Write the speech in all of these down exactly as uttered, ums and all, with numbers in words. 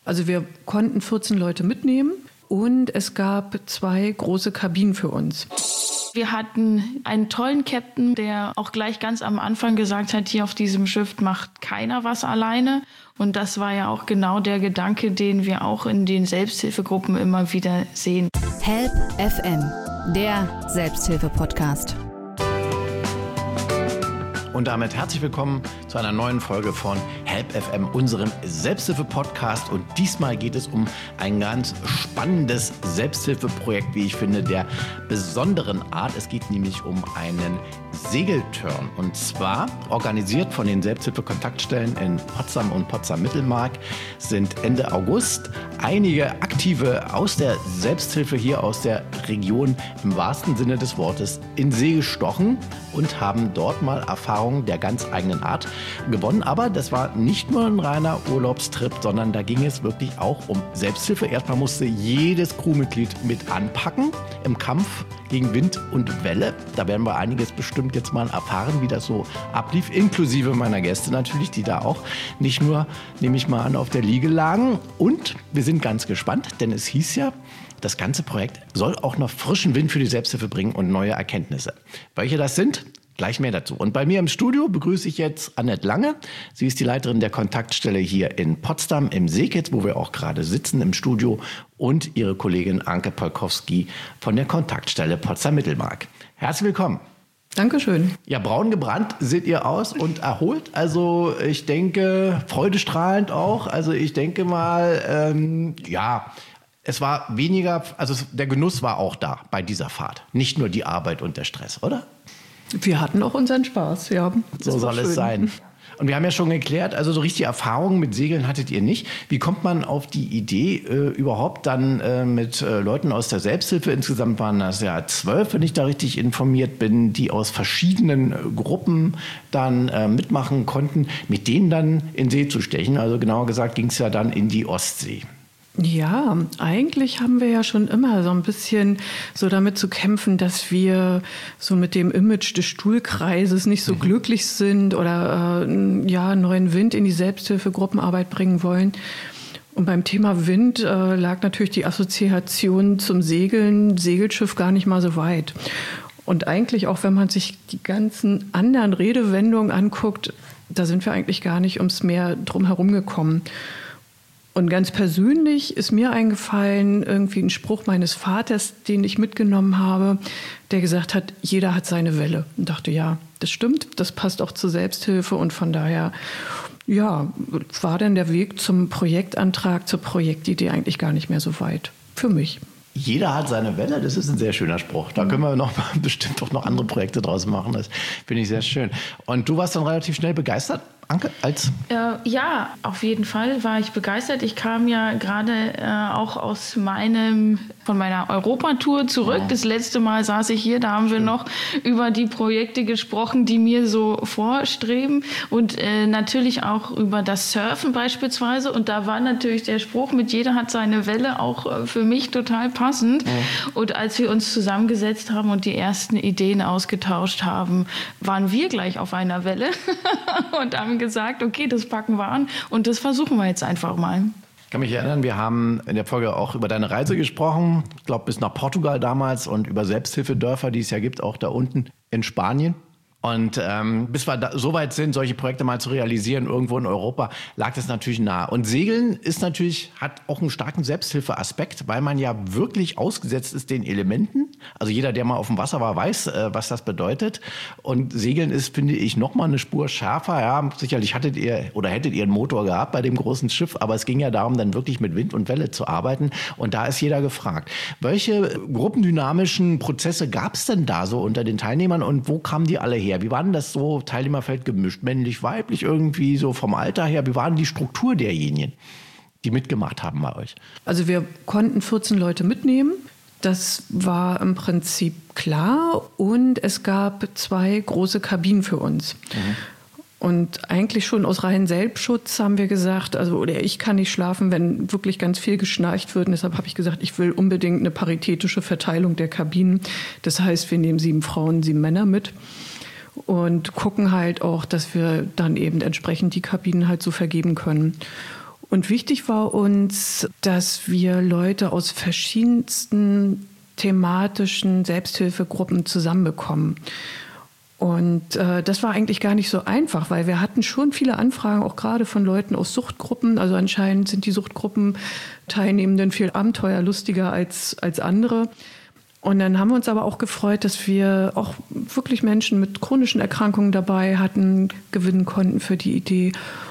Also wir konnten vierzehn Leute mitnehmen und es gab zwei große Kabinen für uns. Wir hatten einen tollen Captain, der auch gleich ganz am Anfang gesagt hat, hier auf diesem Schiff macht keiner was alleine. Und das war ja auch genau der Gedanke, den wir auch in den Selbsthilfegruppen immer wieder sehen. Help F M, der Selbsthilfe-Podcast. Und damit herzlich willkommen zu einer neuen Folge von Help F M, unserem Selbsthilfe-Podcast. Und diesmal geht es um ein ganz spannendes Selbsthilfeprojekt, wie ich finde, der besonderen Art. Es geht nämlich um einen Segeltörn. Und zwar organisiert von den Selbsthilfe-Kontaktstellen in Potsdam und Potsdam-Mittelmark sind Ende August einige Aktive aus der Selbsthilfe hier aus der Region im wahrsten Sinne des Wortes in See gestochen und haben dort mal Erfahrungen der ganz eigenen Art gewonnen. Aber das war nicht nur ein reiner Urlaubstrip, sondern da ging es wirklich auch um Selbsthilfe. Erstmal musste jedes Crewmitglied mit anpacken im Kampf gegen Wind und Welle. Da werden wir einiges bestimmt jetzt mal erfahren, wie das so ablief, inklusive meiner Gäste natürlich, die da auch nicht nur, nehme ich mal an, auf der Liege lagen. Und wir sind ganz gespannt, denn es hieß ja, das ganze Projekt soll auch noch frischen Wind für die Selbsthilfe bringen und neue Erkenntnisse. Welche das sind? Gleich mehr dazu. Und bei mir im Studio begrüße ich jetzt Annette Lange. Sie ist die Leiterin der Kontaktstelle hier in Potsdam im Seekitz, wo wir auch gerade sitzen im Studio, und ihre Kollegin Anke Polkowski von der Kontaktstelle Potsdam-Mittelmark. Herzlich willkommen. Dankeschön. Ja, braun gebrannt seht ihr aus und erholt. Also ich denke, freudestrahlend auch. Also ich denke mal, ähm, ja, es war weniger, also der Genuss war auch da bei dieser Fahrt. Nicht nur die Arbeit und der Stress, oder? Wir hatten auch unseren Spaß, ja. So soll es sein. Und wir haben ja schon geklärt, also so richtige Erfahrungen mit Segeln hattet ihr nicht. Wie kommt man auf die Idee, äh, überhaupt dann äh, mit äh, Leuten aus der Selbsthilfe, insgesamt waren das ja zwölf, wenn ich da richtig informiert bin, die aus verschiedenen äh, Gruppen dann äh, mitmachen konnten, mit denen dann in See zu stechen? Also genauer gesagt ging es ja dann in die Ostsee. Ja, eigentlich haben wir ja schon immer so ein bisschen so damit zu kämpfen, dass wir so mit dem Image des Stuhlkreises nicht so mhm. glücklich sind oder äh, ja, neuen Wind in die Selbsthilfegruppenarbeit bringen wollen. Und beim Thema Wind äh, lag natürlich die Assoziation zum Segeln, Segelschiff gar nicht mal so weit. Und eigentlich auch, wenn man sich die ganzen anderen Redewendungen anguckt, da sind wir eigentlich gar nicht ums Meer drum herum gekommen. Und ganz persönlich ist mir eingefallen, irgendwie ein Spruch meines Vaters, den ich mitgenommen habe, der gesagt hat, jeder hat seine Welle. Und dachte, ja, das stimmt, das passt auch zur Selbsthilfe. Und von daher, ja, war dann der Weg zum Projektantrag, zur Projektidee eigentlich gar nicht mehr so weit für mich. Jeder hat seine Welle, das ist ein sehr schöner Spruch. Da können wir noch mal bestimmt auch noch andere Projekte draus machen. Das finde ich sehr schön. Und du warst dann relativ schnell begeistert, Anke, als? Äh, ja, auf jeden Fall war ich begeistert. Ich kam ja gerade äh, auch aus meinem, von meiner Europatour zurück. Oh. Das letzte Mal saß ich hier, da haben Schön. wir noch über die Projekte gesprochen, die mir so vorstreben. Und äh, natürlich auch über das Surfen beispielsweise. Und da war natürlich der Spruch, mit jeder hat seine Welle, auch äh, für mich total passend. Oh. Und als wir uns zusammengesetzt haben und die ersten Ideen ausgetauscht haben, waren wir gleich auf einer Welle und haben gesagt, okay, das packen wir an und das versuchen wir jetzt einfach mal. Ich kann mich erinnern, wir haben in der Folge auch über deine Reise gesprochen, ich glaube bis nach Portugal damals, und über Selbsthilfedörfer, die es ja gibt, auch da unten in Spanien. Und ähm, bis wir da, so weit sind, solche Projekte mal zu realisieren, irgendwo in Europa, lag das natürlich nahe. Und Segeln ist natürlich, hat auch einen starken Selbsthilfeaspekt, weil man ja wirklich ausgesetzt ist den Elementen. Also jeder, der mal auf dem Wasser war, weiß, äh, was das bedeutet. Und Segeln ist, finde ich, noch mal eine Spur schärfer. Ja, sicherlich hattet ihr oder hättet ihr einen Motor gehabt bei dem großen Schiff, aber es ging ja darum, dann wirklich mit Wind und Welle zu arbeiten. Und da ist jeder gefragt. Welche gruppendynamischen Prozesse gab es denn da so unter den Teilnehmern und wo kamen die alle her? Wie war denn das so, Teilnehmerfeld gemischt, männlich, weiblich, irgendwie so vom Alter her? Wie war denn die Struktur derjenigen, die mitgemacht haben bei euch? Also wir konnten vierzehn Leute mitnehmen. Das war im Prinzip klar. Und es gab zwei große Kabinen für uns. Mhm. Und eigentlich schon aus reinem Selbstschutz haben wir gesagt, also oder ich kann nicht schlafen, wenn wirklich ganz viel geschnarcht wird. Und deshalb habe ich gesagt, ich will unbedingt eine paritätische Verteilung der Kabinen. Das heißt, wir nehmen sieben Frauen, sieben Männer mit. Und gucken halt auch, dass wir dann eben entsprechend die Kabinen halt so vergeben können. Und wichtig war uns, dass wir Leute aus verschiedensten thematischen Selbsthilfegruppen zusammenbekommen. Und äh, das war eigentlich gar nicht so einfach, weil wir hatten schon viele Anfragen, auch gerade von Leuten aus Suchtgruppen. Also anscheinend sind die Suchtgruppenteilnehmenden viel abenteuerlustiger als, als andere. Und dann haben wir uns aber auch gefreut, dass wir auch wirklich Menschen mit chronischen Erkrankungen dabei hatten, gewinnen konnten für die Idee.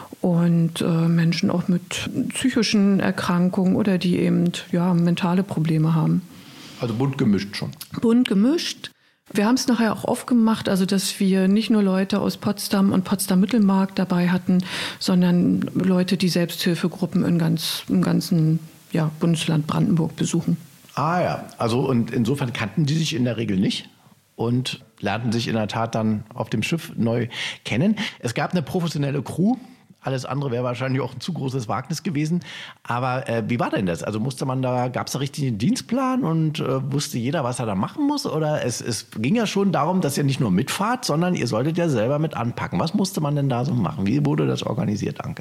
Und äh, Menschen auch mit psychischen Erkrankungen oder die eben ja, mentale Probleme haben. Also bunt gemischt schon. Bunt gemischt. Wir haben es nachher auch aufgemacht, also dass wir nicht nur Leute aus Potsdam und Potsdam-Mittelmark dabei hatten, sondern Leute, die Selbsthilfegruppen in ganz, im ganzen ja, Bundesland Brandenburg besuchen. Ah ja, also und insofern kannten die sich in der Regel nicht und lernten sich in der Tat dann auf dem Schiff neu kennen. Es gab eine professionelle Crew. Alles andere wäre wahrscheinlich auch ein zu großes Wagnis gewesen. Aber äh, wie war denn das? Also musste man da, gab es da richtig einen Dienstplan und äh, wusste jeder, was er da machen muss? Oder es, es ging ja schon darum, dass ihr nicht nur mitfahrt, sondern ihr solltet ja selber mit anpacken. Was musste man denn da so machen? Wie wurde das organisiert, Anke?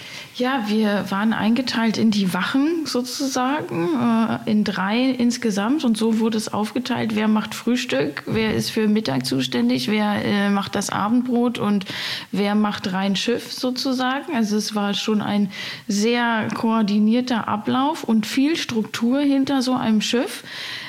Ja, wir waren eingeteilt in die Wachen sozusagen, äh, in drei insgesamt. Und so wurde es aufgeteilt, wer macht Frühstück, wer ist für Mittag zuständig, wer äh, macht das Abendbrot und wer macht rein Schiff sozusagen. Also es war schon ein sehr koordinierter Ablauf und viel Struktur hinter so einem Schiff.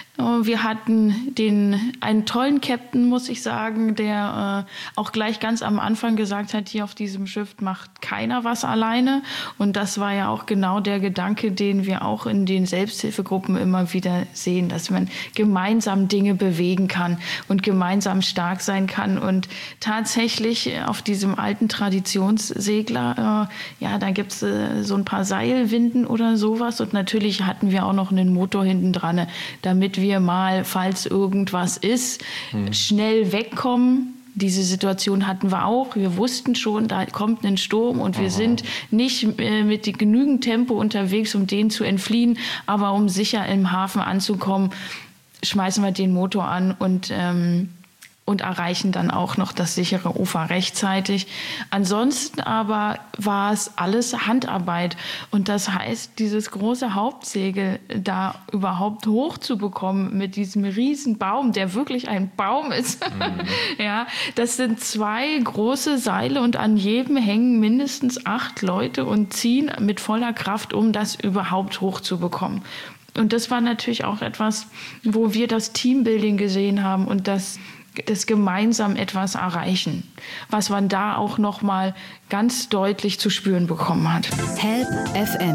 Wir hatten den, einen tollen Captain, muss ich sagen, der äh, auch gleich ganz am Anfang gesagt hat, hier auf diesem Schiff macht keiner was alleine. Und das war ja auch genau der Gedanke, den wir auch in den Selbsthilfegruppen immer wieder sehen, dass man gemeinsam Dinge bewegen kann und gemeinsam stark sein kann. Und tatsächlich auf diesem alten Traditionssegler, äh, ja, da gibt es äh, so ein paar Seilwinden oder sowas. Und natürlich hatten wir auch noch einen Motor hinten dran, damit wir mal, falls irgendwas ist, hm. schnell wegkommen. Diese Situation hatten wir auch. Wir wussten schon, da kommt ein Sturm und wir Aha. sind nicht äh, mit genügend Tempo unterwegs, um den zu entfliehen. Aber um sicher im Hafen anzukommen, schmeißen wir den Motor an und ähm, und erreichen dann auch noch das sichere Ufer rechtzeitig. Ansonsten aber war es alles Handarbeit. Und das heißt, dieses große Hauptsegel da überhaupt hochzubekommen mit diesem riesen Baum, der wirklich ein Baum ist. Mhm. Ja, das sind zwei große Seile und an jedem hängen mindestens acht Leute und ziehen mit voller Kraft, um das überhaupt hochzubekommen. Und das war natürlich auch etwas, wo wir das Teambuilding gesehen haben und das das gemeinsam etwas erreichen, was man da auch noch mal ganz deutlich zu spüren bekommen hat. Help F M,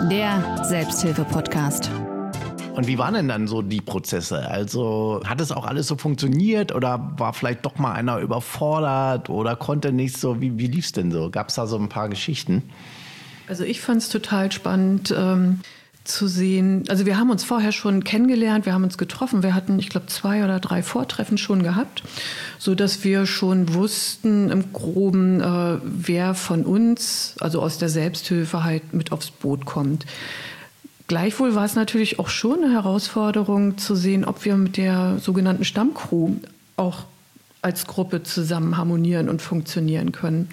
der Selbsthilfe-Podcast. Und wie waren denn dann so die Prozesse? Also hat es auch alles so funktioniert oder war vielleicht doch mal einer überfordert oder konnte nicht so? Wie, wie lief es denn so? Gab es da so ein paar Geschichten? Also ich fand es total spannend, ähm zu sehen, also wir haben uns vorher schon kennengelernt, wir haben uns getroffen, wir hatten, ich glaube, zwei oder drei Vortreffen schon gehabt, so dass wir schon wussten im Groben, äh, wer von uns, also aus der Selbsthilfe halt mit aufs Boot kommt. Gleichwohl war es natürlich auch schon eine Herausforderung zu sehen, ob wir mit der sogenannten Stammcrew auch als Gruppe zusammen harmonieren und funktionieren können.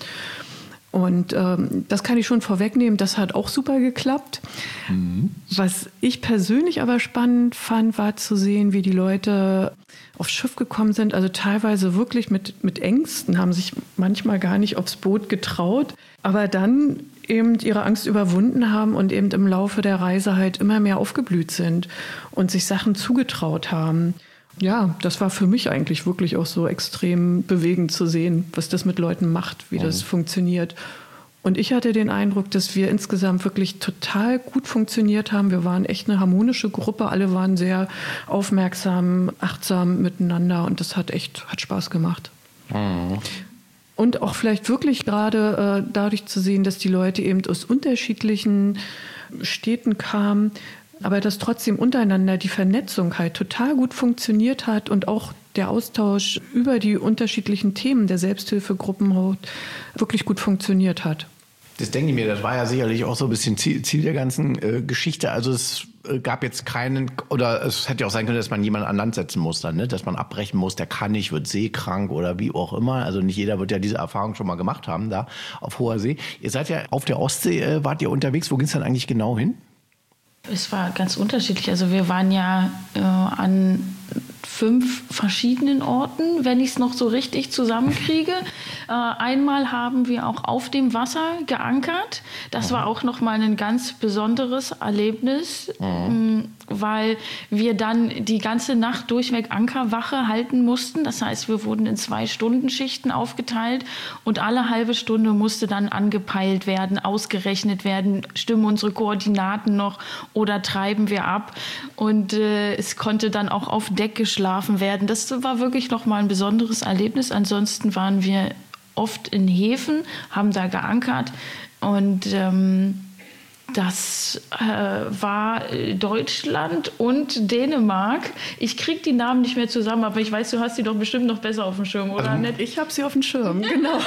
Und ähm, das kann ich schon vorwegnehmen, das hat auch super geklappt. Mhm. Was ich persönlich aber spannend fand, war zu sehen, wie die Leute aufs Schiff gekommen sind. Also teilweise wirklich mit, mit Ängsten, haben sich manchmal gar nicht aufs Boot getraut, aber dann eben ihre Angst überwunden haben und eben im Laufe der Reise halt immer mehr aufgeblüht sind und sich Sachen zugetraut haben. Ja, das war für mich eigentlich wirklich auch so extrem bewegend zu sehen, was das mit Leuten macht, wie mhm. das funktioniert. Und ich hatte den Eindruck, dass wir insgesamt wirklich total gut funktioniert haben. Wir waren echt eine harmonische Gruppe. Alle waren sehr aufmerksam, achtsam miteinander und das hat echt hat Spaß gemacht. Mhm. Und auch vielleicht wirklich gerade äh, dadurch zu sehen, dass die Leute eben aus unterschiedlichen Städten kamen, aber dass trotzdem untereinander die Vernetzung halt total gut funktioniert hat und auch der Austausch über die unterschiedlichen Themen der Selbsthilfegruppen wirklich gut funktioniert hat. Das denke ich mir, das war ja sicherlich auch so ein bisschen Ziel, Ziel der ganzen äh, Geschichte. Also es gab jetzt keinen, oder es hätte ja auch sein können, dass man jemanden an Land setzen muss dann, ne? Dass man abbrechen muss, der kann nicht, wird seekrank oder wie auch immer. Also nicht jeder wird ja diese Erfahrung schon mal gemacht haben da auf hoher See. Ihr seid ja auf der Ostsee, äh, wart ihr unterwegs. Wo ging es dann eigentlich genau hin? Es war ganz unterschiedlich. Also wir waren ja äh, an fünf verschiedenen Orten, wenn ich es noch so richtig zusammenkriege. Äh, einmal haben wir auch auf dem Wasser geankert. Das war auch nochmal ein ganz besonderes Erlebnis, mhm. weil wir dann die ganze Nacht durchweg Ankerwache halten mussten. Das heißt, wir wurden in zwei Stundenschichten aufgeteilt und alle halbe Stunde musste dann angepeilt werden, ausgerechnet werden, stimmen unsere Koordinaten noch oder treiben wir ab. Und äh, es konnte dann auch auf Deck geschlafen werden. Das war wirklich nochmal ein besonderes Erlebnis. Ansonsten waren wir oft in Häfen, haben da geankert und ähm, das äh, war Deutschland und Dänemark. Ich kriege die Namen nicht mehr zusammen, aber ich weiß, du hast die doch bestimmt noch besser auf dem Schirm, oder? Also, ich habe sie auf dem Schirm, genau.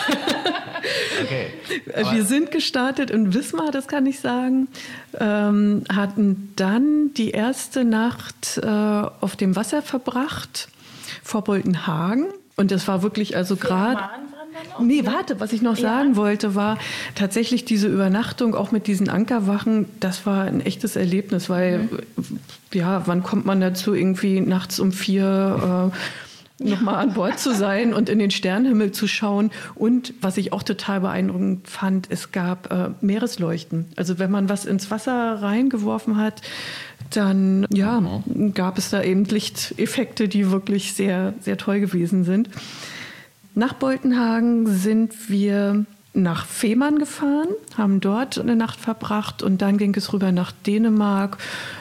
Okay. Wir sind gestartet in Wismar, das kann ich sagen, ähm, hatten dann die erste Nacht äh, auf dem Wasser verbracht, vor Boltenhagen. Und das war wirklich also gerade... Nee, warte, was ich noch sagen ja. wollte, war tatsächlich diese Übernachtung, auch mit diesen Ankerwachen, das war ein echtes Erlebnis, weil, mhm. ja, wann kommt man dazu, irgendwie nachts um vier äh, nochmal an Bord zu sein und in den Sternenhimmel zu schauen. Und was ich auch total beeindruckend fand, es gab äh, Meeresleuchten. Also wenn man was ins Wasser reingeworfen hat, dann ja, mhm. gab es da eben Lichteffekte, die wirklich sehr, sehr toll gewesen sind. Nach Boltenhagen sind wir nach Fehmarn gefahren, haben dort eine Nacht verbracht und dann ging es rüber nach Dänemark,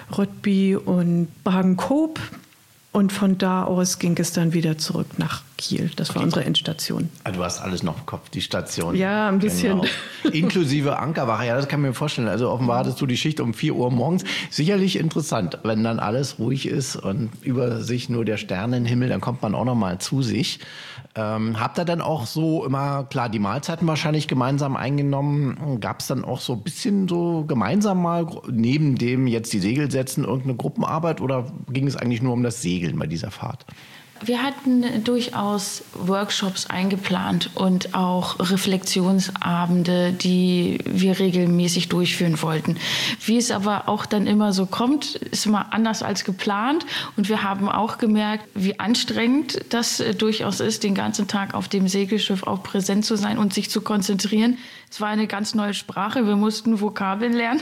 Rødby und Bergen-op. Und von da aus ging es dann wieder zurück nach Kiel. Das war okay. Unsere Endstation. Du hast alles noch im Kopf, die Station. Ja, ein bisschen. Genau. Inklusive Ankerwache, ja, das kann ich mir vorstellen. Also offenbar hattest du die Schicht um vier Uhr morgens. Sicherlich interessant, wenn dann alles ruhig ist und über sich nur der Sternenhimmel, dann kommt man auch noch mal zu sich. Ähm, habt ihr dann auch so immer, klar, die Mahlzeiten wahrscheinlich gemeinsam eingenommen? Gab es dann auch so ein bisschen so gemeinsam mal, neben dem jetzt die Segel setzen, irgendeine Gruppenarbeit oder ging es eigentlich nur um das Segeln bei dieser Fahrt? Wir hatten durchaus Workshops eingeplant und auch Reflexionsabende, die wir regelmäßig durchführen wollten. Wie es aber auch dann immer so kommt, ist immer anders als geplant. Und wir haben auch gemerkt, wie anstrengend das durchaus ist, den ganzen Tag auf dem Segelschiff auch präsent zu sein und sich zu konzentrieren. Es war eine ganz neue Sprache, wir mussten Vokabeln lernen.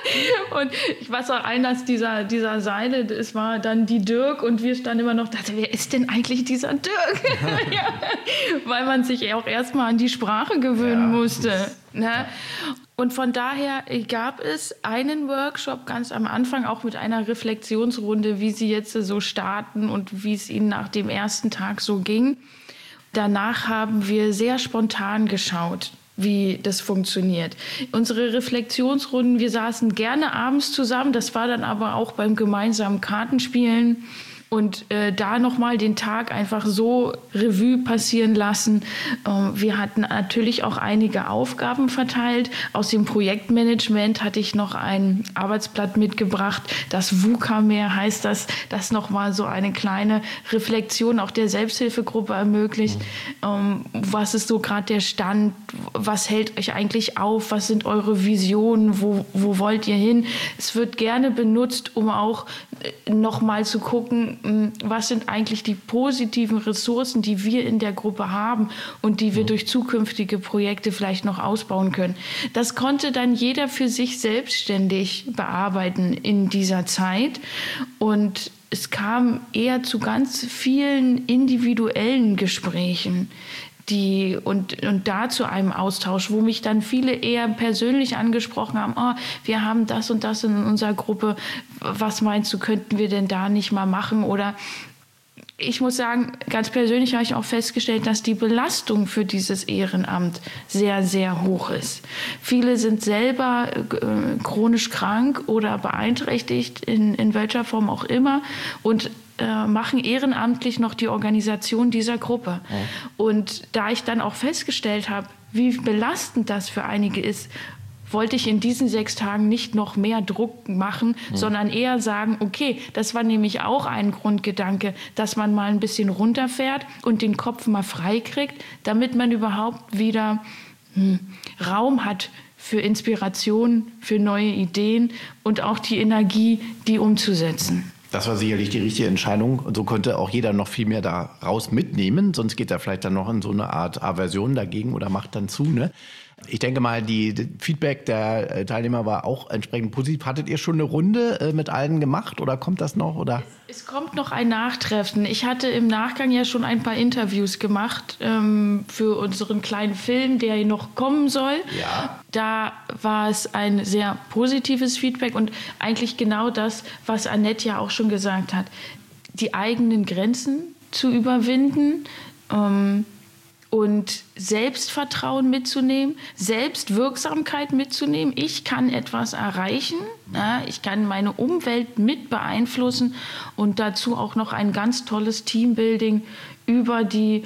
Und ich weiß auch, einer dieser, dieser Seile, es war dann die Dirk und wir standen immer noch, dachte, wer ist denn eigentlich dieser Dirk? Ja, weil man sich auch erstmal an die Sprache gewöhnen ja, musste. Ne? Und von daher gab es einen Workshop ganz am Anfang, auch mit einer Reflexionsrunde, wie sie jetzt so starten und wie es ihnen nach dem ersten Tag so ging. Danach haben wir sehr spontan geschaut, wie das funktioniert. Unsere Reflexionsrunden, wir saßen gerne abends zusammen, das war dann aber auch beim gemeinsamen Kartenspielen. Und äh, da nochmal den Tag einfach so Revue passieren lassen. Ähm, wir hatten natürlich auch einige Aufgaben verteilt. Aus dem Projektmanagement hatte ich noch ein Arbeitsblatt mitgebracht. Das VUCA-Meer heißt das, das nochmal so eine kleine Reflexion auch der Selbsthilfegruppe ermöglicht. Mhm. Ähm, was ist so gerade der Stand? Was hält euch eigentlich auf? Was sind eure Visionen? Wo, wo wollt ihr hin? Es wird gerne benutzt, um auch äh, nochmal zu gucken, was sind eigentlich die positiven Ressourcen, die wir in der Gruppe haben und die wir durch zukünftige Projekte vielleicht noch ausbauen können. Das konnte dann jeder für sich selbstständig bearbeiten in dieser Zeit. Und es kam eher zu ganz vielen individuellen Gesprächen. Die, und, und da zu einem Austausch, wo mich dann viele eher persönlich angesprochen haben, oh, wir haben das und das in unserer Gruppe, was meinst du, könnten wir denn da nicht mal machen? Oder ich muss sagen, ganz persönlich habe ich auch festgestellt, dass die Belastung für dieses Ehrenamt sehr, sehr hoch ist. Viele sind selber äh, chronisch krank oder beeinträchtigt, in, in welcher Form auch immer, und machen ehrenamtlich noch die Organisation dieser Gruppe. Ja. Und da ich dann auch festgestellt habe, wie belastend das für einige ist, wollte ich in diesen sechs Tagen nicht noch mehr Druck machen, mhm. sondern eher sagen, okay, das war nämlich auch ein Grundgedanke, dass man mal ein bisschen runterfährt und den Kopf mal frei kriegt, damit man überhaupt wieder hm, Raum hat für Inspiration, für neue Ideen und auch die Energie, die umzusetzen. Das war sicherlich die richtige Entscheidung. Und so konnte auch jeder noch viel mehr daraus mitnehmen. Sonst geht er vielleicht dann noch in so eine Art Aversion dagegen oder macht dann zu. Ne? Ich denke mal, die, die Feedback der Teilnehmer war auch entsprechend positiv. Hattet ihr schon eine Runde äh, mit allen gemacht oder kommt das noch? Oder? Es, es kommt noch ein Nachtreffen. Ich hatte im Nachgang ja schon ein paar Interviews gemacht ähm, für unseren kleinen Film, der noch kommen soll. Ja. Da war es ein sehr positives Feedback und eigentlich genau das, was Annette ja auch schon gesagt hat. Die eigenen Grenzen zu überwinden, ähm, und Selbstvertrauen mitzunehmen, Selbstwirksamkeit mitzunehmen. Ich kann etwas erreichen, ja, ich kann meine Umwelt mit beeinflussen und dazu auch noch ein ganz tolles Teambuilding über die,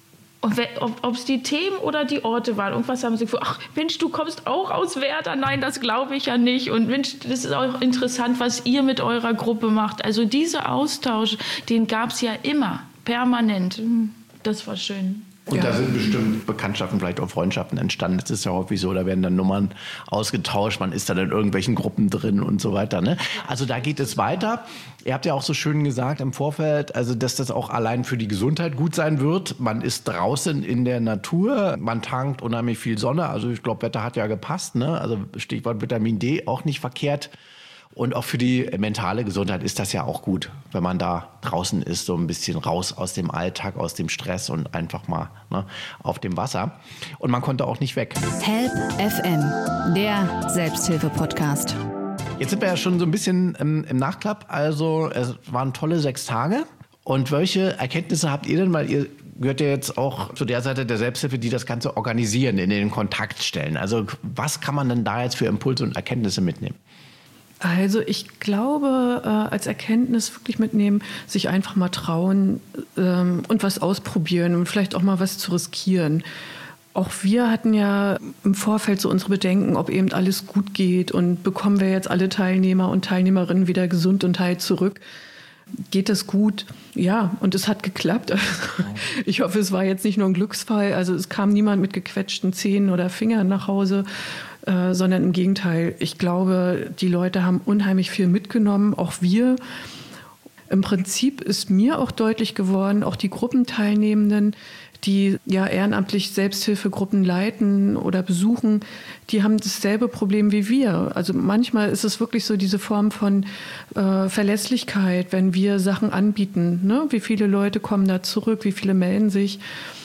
ob es die Themen oder die Orte waren. Irgendwas haben sie gesagt, ach Mensch, du kommst auch aus Werder? Nein, das glaube ich ja nicht. Und Mensch, das ist auch interessant, was ihr mit eurer Gruppe macht. Also dieser Austausch, den gab es ja immer, permanent. Das war schön. Und ja. Da sind bestimmt Bekanntschaften, vielleicht auch Freundschaften entstanden. Das ist ja häufig so, da werden dann Nummern ausgetauscht, man ist dann in irgendwelchen Gruppen drin und so weiter. Ne? Also da geht es weiter. Ihr habt ja auch so schön gesagt im Vorfeld, also dass das auch allein für die Gesundheit gut sein wird. Man ist draußen in der Natur, man tankt unheimlich viel Sonne. Also ich glaube, Wetter hat ja gepasst. Ne? Also Stichwort Vitamin D, auch nicht verkehrt. Und auch für die mentale Gesundheit ist das ja auch gut, wenn man da draußen ist, so ein bisschen raus aus dem Alltag, aus dem Stress und einfach mal ne, auf dem Wasser. Und man konnte auch nicht weg. Help F M, der Selbsthilfe-Podcast. Jetzt sind wir ja schon so ein bisschen im, im Nachklapp. Also es waren tolle sechs Tage. Und welche Erkenntnisse habt ihr denn? Weil ihr gehört ja jetzt auch zu der Seite der Selbsthilfe, die das Ganze organisieren, in den Kontakt stellen. Also was kann man denn da jetzt für Impulse und Erkenntnisse mitnehmen? Also ich glaube, äh, als Erkenntnis wirklich mitnehmen, sich einfach mal trauen ähm, und was ausprobieren und vielleicht auch mal was zu riskieren. Auch wir hatten ja im Vorfeld so unsere Bedenken, ob eben alles gut geht und bekommen wir jetzt alle Teilnehmer und Teilnehmerinnen wieder gesund und heil zurück. Geht das gut? Ja, und es hat geklappt. Also, ich hoffe, es war jetzt nicht nur ein Glücksfall. Also es kam niemand mit gequetschten Zähnen oder Fingern nach Hause, äh, sondern im Gegenteil. Ich glaube, die Leute haben unheimlich viel mitgenommen, auch wir. Im Prinzip ist mir auch deutlich geworden, auch die Gruppenteilnehmenden, die ja ehrenamtlich Selbsthilfegruppen leiten oder besuchen, die haben dasselbe Problem wie wir. Also manchmal ist es wirklich so diese Form von äh, Verlässlichkeit, wenn wir Sachen anbieten. Ne? Wie viele Leute kommen da zurück, wie viele melden sich.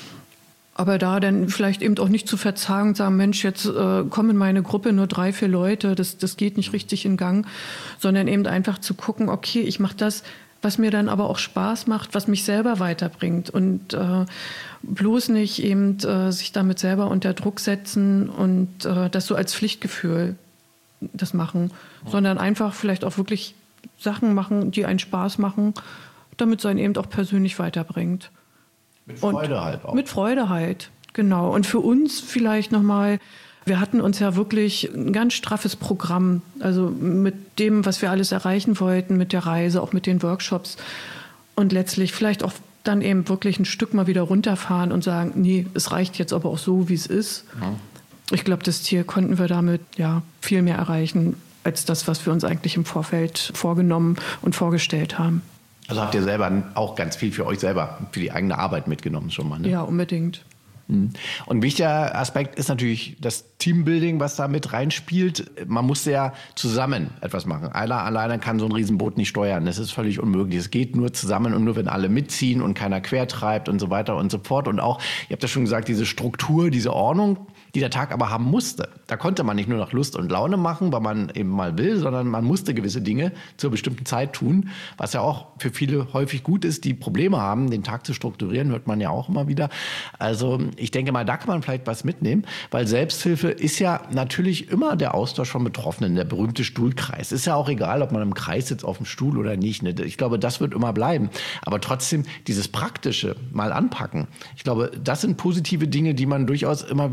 Aber da dann vielleicht eben auch nicht zu verzagen und sagen, Mensch, jetzt äh, kommen in meine Gruppe nur drei, vier Leute, das, das geht nicht richtig in Gang, sondern eben einfach zu gucken, okay, ich mache das, was mir dann aber auch Spaß macht, was mich selber weiterbringt und äh, bloß nicht eben äh, sich damit selber unter Druck setzen und äh, das so als Pflichtgefühl das machen, ja. Sondern einfach vielleicht auch wirklich Sachen machen, die einen Spaß machen, damit es einen eben auch persönlich weiterbringt. Mit Freude und halt auch. Mit Freude halt, genau. Und für uns vielleicht nochmal, wir hatten uns ja wirklich ein ganz straffes Programm, also mit dem, was wir alles erreichen wollten, mit der Reise, auch mit den Workshops und letztlich vielleicht auch dann eben wirklich ein Stück mal wieder runterfahren und sagen, nee, es reicht jetzt aber auch so, wie es ist. Ja. Ich glaube, das Ziel konnten wir damit ja viel mehr erreichen, als das, was wir uns eigentlich im Vorfeld vorgenommen und vorgestellt haben. Also habt ihr selber auch ganz viel für euch selber, für die eigene Arbeit mitgenommen schon mal, ne? Ja, unbedingt. Und ein wichtiger Aspekt ist natürlich das Teambuilding, was da mit reinspielt. Man muss ja zusammen etwas machen. Einer alleine kann so ein Riesenboot nicht steuern. Das ist völlig unmöglich. Es geht nur zusammen und nur, wenn alle mitziehen und keiner quertreibt und so weiter und so fort. Und auch, ihr habt ja schon gesagt, diese Struktur, diese Ordnung, die der Tag aber haben musste. Da konnte man nicht nur nach Lust und Laune machen, weil man eben mal will, sondern man musste gewisse Dinge zur bestimmten Zeit tun, was ja auch für viele häufig gut ist, die Probleme haben, den Tag zu strukturieren, hört man ja auch immer wieder. Also ich denke mal, da kann man vielleicht was mitnehmen, weil Selbsthilfe ist ja natürlich immer der Austausch von Betroffenen, der berühmte Stuhlkreis. Ist ja auch egal, ob man im Kreis sitzt auf dem Stuhl oder nicht. Ich glaube, das wird immer bleiben. Aber trotzdem dieses Praktische mal anpacken. Ich glaube, das sind positive Dinge, die man durchaus immer wieder jetzt auch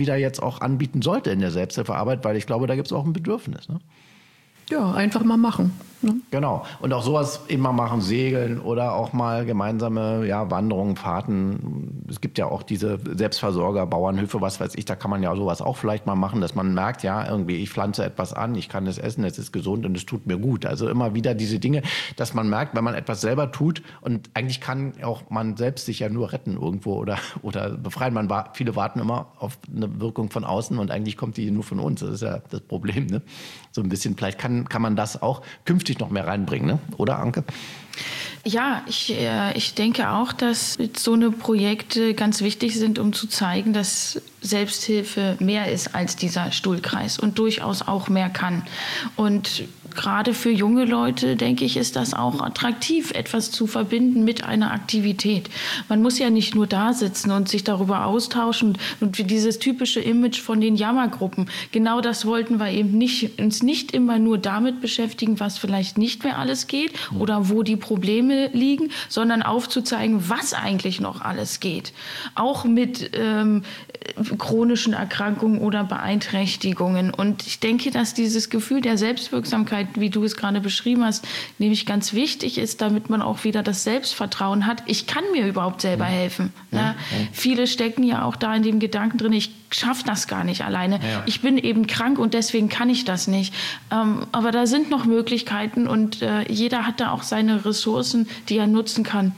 auch anbieten sollte in der Selbsthilfearbeit, weil ich glaube, da gibt es auch ein Bedürfnis. Ne? Ja, einfach mal machen. Ne? Genau. Und auch sowas immer machen, segeln oder auch mal gemeinsame ja, Wanderungen, Fahrten. Es gibt ja auch diese Selbstversorger, Bauernhöfe, was weiß ich, da kann man ja sowas auch vielleicht mal machen, dass man merkt, ja, irgendwie, ich pflanze etwas an, ich kann es essen, es ist gesund und es tut mir gut. Also immer wieder diese Dinge, dass man merkt, wenn man etwas selber tut und eigentlich kann auch man selbst sich ja nur retten irgendwo oder, oder befreien. Man war, viele warten immer auf eine Wirkung von außen und eigentlich kommt die nur von uns. Das ist ja das Problem, ne? So ein bisschen, vielleicht kann, kann man das auch künftig noch mehr reinbringen, ne? Oder Anke? Ja, ich, äh, ich denke auch, dass so eine Projekte ganz wichtig sind, um zu zeigen, dass Selbsthilfe mehr ist als dieser Stuhlkreis und durchaus auch mehr kann. Und gerade für junge Leute, denke ich, ist das auch attraktiv, etwas zu verbinden mit einer Aktivität. Man muss ja nicht nur da sitzen und sich darüber austauschen. Und dieses typische Image von den Jammergruppen, genau das wollten wir eben nicht, uns nicht immer nur damit beschäftigen, was vielleicht nicht mehr alles geht oder wo die Probleme liegen, sondern aufzuzeigen, was eigentlich noch alles geht. Auch mit ähm, chronischen Erkrankungen oder Beeinträchtigungen. Und ich denke, dass dieses Gefühl der Selbstwirksamkeit, wie du es gerade beschrieben hast, nämlich ganz wichtig ist, damit man auch wieder das Selbstvertrauen hat, ich kann mir überhaupt selber helfen. Ja, ja. Viele stecken ja auch da in dem Gedanken drin, ich schaffe das gar nicht alleine. Ja. Ich bin eben krank und deswegen kann ich das nicht. Ähm, aber da sind noch Möglichkeiten und äh, jeder hat da auch seine Ressourcen, die er nutzen kann.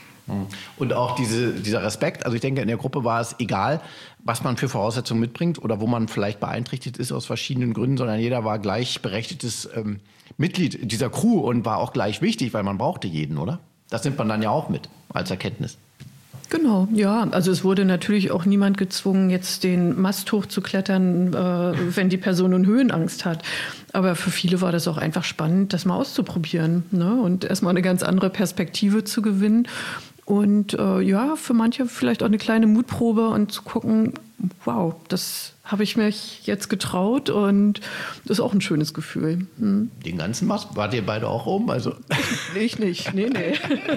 Und auch diese, dieser Respekt, also ich denke, in der Gruppe war es egal, was man für Voraussetzungen mitbringt oder wo man vielleicht beeinträchtigt ist aus verschiedenen Gründen, sondern jeder war gleichberechtigtes ähm, Mitglied dieser Crew und war auch gleich wichtig, weil man brauchte jeden, oder? Das nimmt man dann ja auch mit als Erkenntnis. Genau, ja. Also es wurde natürlich auch niemand gezwungen, jetzt den Mast hochzuklettern, äh, wenn die Person nun Höhenangst hat. Aber für viele war das auch einfach spannend, das mal auszuprobieren, ne? Und erstmal eine ganz andere Perspektive zu gewinnen. Und äh, ja, für manche vielleicht auch eine kleine Mutprobe und zu gucken, wow, das habe ich mich jetzt getraut und das ist auch ein schönes Gefühl. Hm. Den ganzen Mast, wart ihr beide auch oben? Also ich nicht, nee, nee.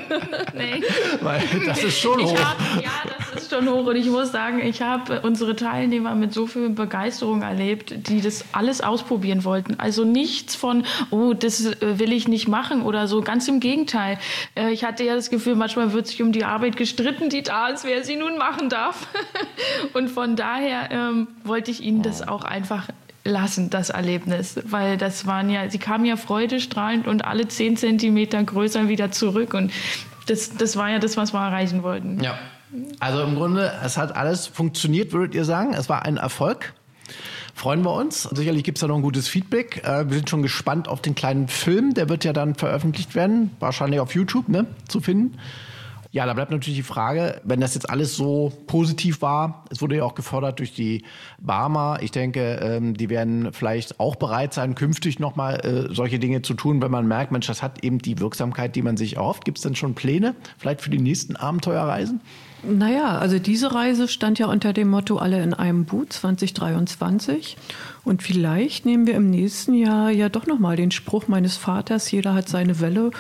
nee. Weil das ist schon hoch. Hab, ja, das ist schon hoch und ich muss sagen, ich habe unsere Teilnehmer mit so viel Begeisterung erlebt, die das alles ausprobieren wollten. Also nichts von, oh, das will ich nicht machen oder so, ganz im Gegenteil. Ich hatte ja das Gefühl, manchmal wird sich um die Arbeit gestritten, die da ist, wer sie nun machen darf. Und von daher ähm, wollte ich ihnen das auch einfach lassen, das Erlebnis, weil das waren ja, sie kamen ja freudestrahlend und alle zehn Zentimeter größer wieder zurück und das, das war ja das, was wir erreichen wollten. Ja, also im Grunde, es hat alles funktioniert, würdet ihr sagen, es war ein Erfolg. Freuen wir uns. Sicherlich gibt es da noch ein gutes Feedback. Wir sind schon gespannt auf den kleinen Film, der wird ja dann veröffentlicht werden, wahrscheinlich auf YouTube, ne, zu finden. Ja, da bleibt natürlich die Frage, wenn das jetzt alles so positiv war, es wurde ja auch gefordert durch die Barmer, ich denke, die werden vielleicht auch bereit sein, künftig nochmal solche Dinge zu tun, wenn man merkt, Mensch, das hat eben die Wirksamkeit, die man sich erhofft. Gibt es denn schon Pläne, vielleicht für die nächsten Abenteuerreisen? Naja, also diese Reise stand ja unter dem Motto Alle in einem Boot zwanzig dreiundzwanzig. Und vielleicht nehmen wir im nächsten Jahr ja doch nochmal den Spruch meines Vaters, jeder hat seine Welle.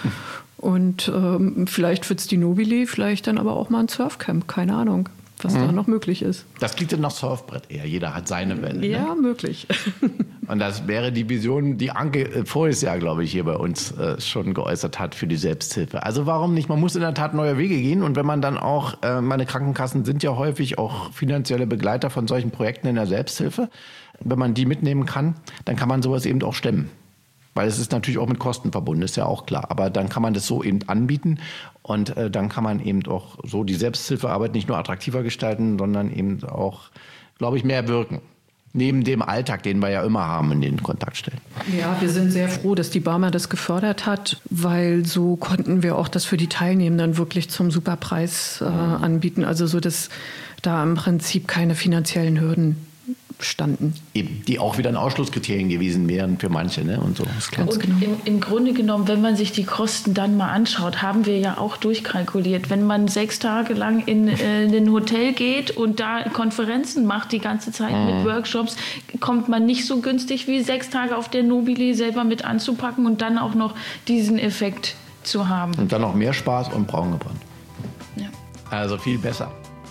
Und ähm, vielleicht wird's die Nobile, vielleicht dann aber auch mal ein Surfcamp, keine Ahnung, was mhm. da noch möglich ist. Das klingt dann nach Surfbrett eher, jeder hat seine Welle. Ja, ne? Möglich. Und das wäre die Vision, die Anke voriges Jahr, glaube ich, hier bei uns äh, schon geäußert hat für die Selbsthilfe. Also warum nicht? Man muss in der Tat neue Wege gehen. Und wenn man dann auch, äh, meine Krankenkassen sind ja häufig auch finanzielle Begleiter von solchen Projekten in der Selbsthilfe. Wenn man die mitnehmen kann, dann kann man sowas eben auch stemmen. Weil es ist natürlich auch mit Kosten verbunden, ist ja auch klar. Aber dann kann man das so eben anbieten und äh, dann kann man eben auch so die Selbsthilfearbeit nicht nur attraktiver gestalten, sondern eben auch, glaube ich, mehr wirken. Neben dem Alltag, den wir ja immer haben in den Kontaktstellen. Ja, wir sind sehr froh, dass die Barmer das gefördert hat, weil so konnten wir auch das für die Teilnehmenden wirklich zum Superpreis äh, anbieten. Also so, dass da im Prinzip keine finanziellen Hürden standen. Eben, die auch wieder ein Ausschlusskriterien gewesen wären für manche, ne? Und so. Und genau. im, im Grunde genommen, wenn man sich die Kosten dann mal anschaut, haben wir ja auch durchkalkuliert. Wenn man sechs Tage lang in, äh, in ein Hotel geht und da Konferenzen macht die ganze Zeit mhm. mit Workshops, kommt man nicht so günstig wie sechs Tage auf der Nobile selber mit anzupacken und dann auch noch diesen Effekt zu haben. Und dann noch mehr Spaß und braun gebrannt. Ja. Also viel besser.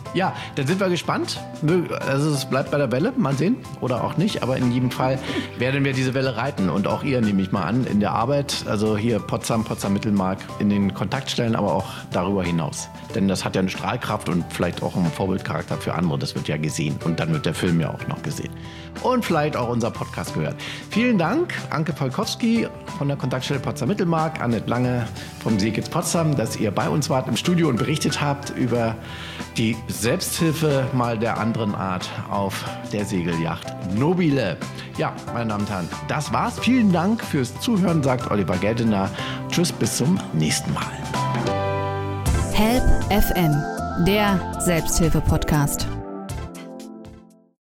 Ja, dann sind wir gespannt. Also es bleibt bei der Welle, mal sehen. Oder auch nicht. Aber in jedem Fall werden wir diese Welle reiten. Und auch ihr, nehme ich mal an, in der Arbeit. Also hier Potsdam, Potsdam Mittelmark, in den Kontaktstellen, aber auch darüber hinaus. Denn das hat ja eine Strahlkraft und vielleicht auch einen Vorbildcharakter für andere. Das wird ja gesehen. Und dann wird der Film ja auch noch gesehen. Und vielleicht auch unser Podcast gehört. Vielen Dank, Anke Polkowski von der Kontaktstelle Potsdam Mittelmark, Annette Lange vom Seekitz Potsdam, dass ihr bei uns wart im Studio und berichtet habt über die Selbsthilfe mal der anderen Art auf der Segelyacht Nobile. Ja, meine Damen und Herren, das war's. Vielen Dank fürs Zuhören, sagt Oliver Geldener. Tschüss, bis zum nächsten Mal. Help F M, der Selbsthilfe-Podcast.